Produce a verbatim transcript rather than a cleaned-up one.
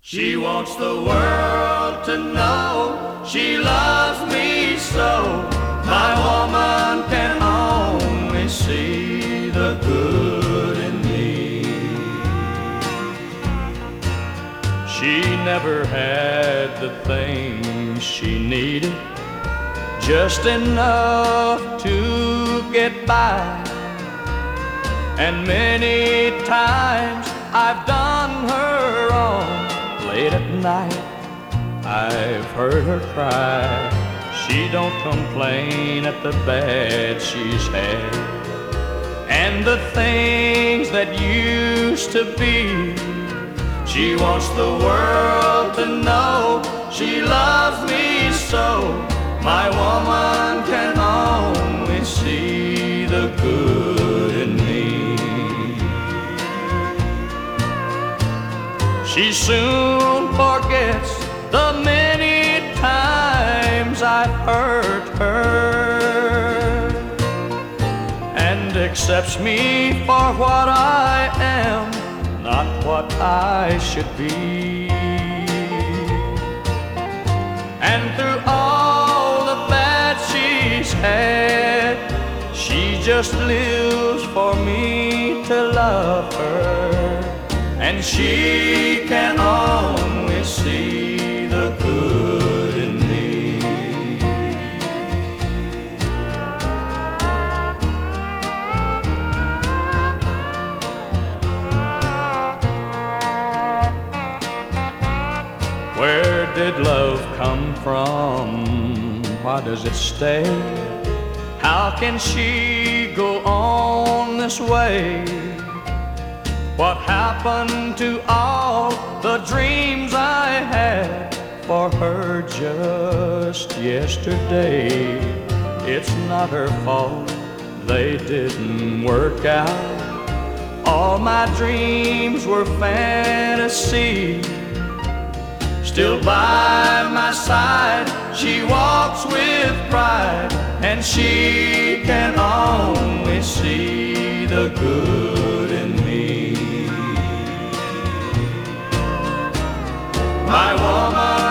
She wants the world to know she loves me so. My woman can only see the good in me. She never had the things she needed, just enough to get by. And many times I've done her wrong. Late at night I've heard her cry. She don't complain at the bad she's had, and the things that used to be. She wants the world to know she loves me so. My woman can only see the good in me. She soon forgets the many times I've hurt her, and accepts me for what I am, not what I should be. And through all the bad she's had, she just lives for me to love her. And she can only see the good in me. Where did love come from? Why does it stay? How can she go on this way? What happened to all the dreams I had for her just yesterday? It's not her fault they didn't work out. All my dreams were fantasy. Still by my side she walks with pride, and she can only see the good in me. My woman